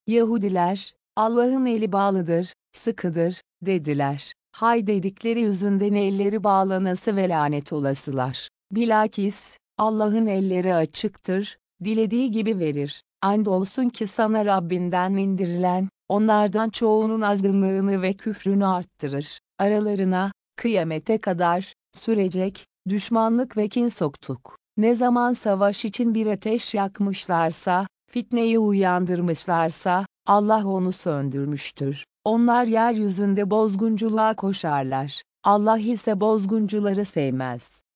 Yahudiler, Allah'ın eli bağlıdır, sıkıdır, dediler. Hay dedikleri yüzünden elleri bağlanası ve lanet olasılar. Bilakis, Allah'ın elleri açıktır, dilediği gibi verir. Andolsun ki sana Rabbinden indirilen, onlardan çoğunun azgınlığını ve küfrünü arttırır. Aralarına, kıyamete kadar, sürecek, düşmanlık ve kin soktuk. Ne zaman savaş için bir ateş yakmışlarsa, fitneyi uyandırmışlarsa, Allah onu söndürmüştür. Onlar yeryüzünde bozgunculuğa koşarlar. Allah ise bozguncuları sevmez.